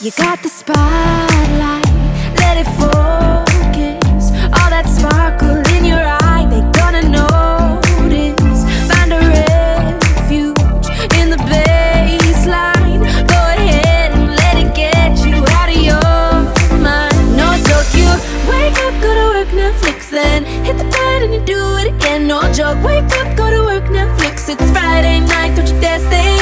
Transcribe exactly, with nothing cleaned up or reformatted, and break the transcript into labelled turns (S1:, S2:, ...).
S1: you got the spotlight, let it focus. All that sparkle in your eye, they gonna notice. Find a refuge in the baseline. Go ahead and let it get you out of your mind. No joke, you wake up, go to work, Netflix, then hit the bed and you do it again. No joke, wake up, go to work, Netflix. It's Friday night, don't you dare stay